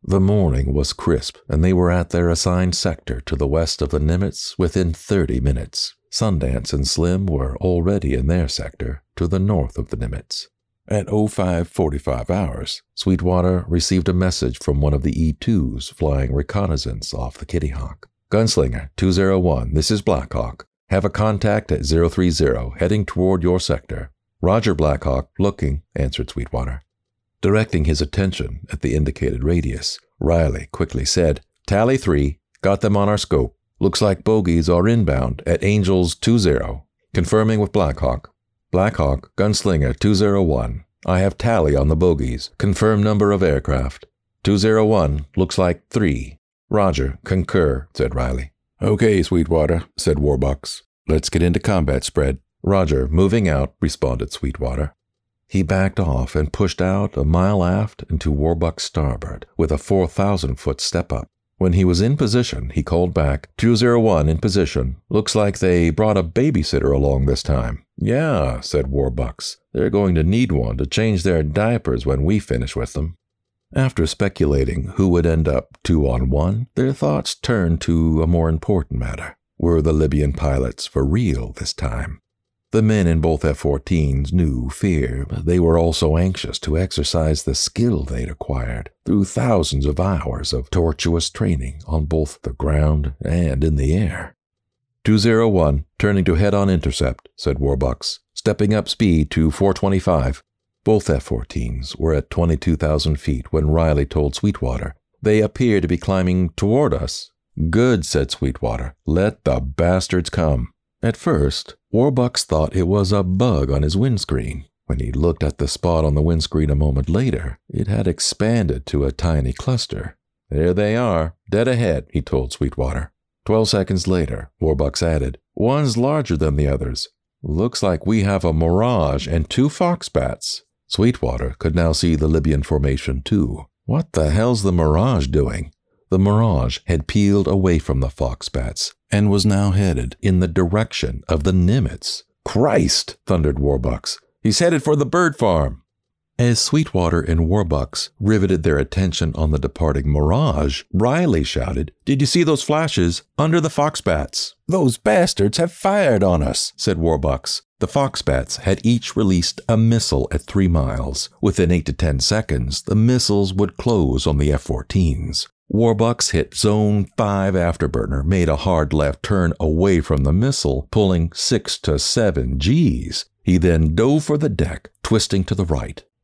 The morning was crisp, and they were at their assigned sector to the west of the Nimitz within 30 minutes. Sundance and Slim were already in their sector to the north of the Nimitz. At 05:45 hours, Sweetwater received a message from one of the E-2s flying reconnaissance off the Kitty Hawk. Gunslinger 201, this is Blackhawk. Have a contact at 030, heading toward your sector. Roger, Blackhawk, looking, answered Sweetwater. Directing his attention at the indicated radius, Riley quickly said, Tally 3, got them on our scope. Looks like bogies are inbound at Angels 20. Confirming with Blackhawk. Blackhawk, Gunslinger 201. I have tally on the bogies. Confirm number of aircraft. 201, looks like 3. Roger, concur, said Riley. Okay, Sweetwater, said Warbucks. Let's get into combat spread. Roger, moving out, responded Sweetwater. He backed off and pushed out a mile aft into Warbucks' starboard with a 4,000-foot step-up. When he was in position, he called back, 201 in position. Looks like they brought a babysitter along this time. Yeah, said Warbucks. They're going to need one to change their diapers when we finish with them. After speculating who would end up 2-on-1, their thoughts turned to a more important matter. Were the Libyan pilots for real this time? The men in both F-14s knew fear, but they were also anxious to exercise the skill they'd acquired through thousands of hours of tortuous training on both the ground and in the air. 201, turning to head-on intercept, said Warbucks, stepping up speed to 425. Both F-14s were at 22,000 feet when Riley told Sweetwater, They appear to be climbing toward us. Good, said Sweetwater. Let the bastards come. At first, Warbucks thought it was a bug on his windscreen. When he looked at the spot on the windscreen a moment later, it had expanded to a tiny cluster. There they are, dead ahead, he told Sweetwater. 12 seconds later, Warbucks added, One's larger than the others. Looks like we have a Mirage and 2 Foxbats. Sweetwater could now see the Libyan formation too. What the hell's the Mirage doing? The Mirage had peeled away from the Foxbats and was now headed in the direction of the Nimitz. Christ, thundered Warbucks. He's headed for the bird farm. As Sweetwater and Warbucks riveted their attention on the departing Mirage, Riley shouted, Did you see those flashes under the Foxbats? Those bastards have fired on us, said Warbucks. The Foxbats had each released a missile at 3 miles. Within 8 to 10 seconds, the missiles would close on the F-14s. Warbucks hit Zone 5 afterburner, made a hard left turn away from the missile, pulling 6 to 7 Gs. He then dove for the deck, twisting to the right.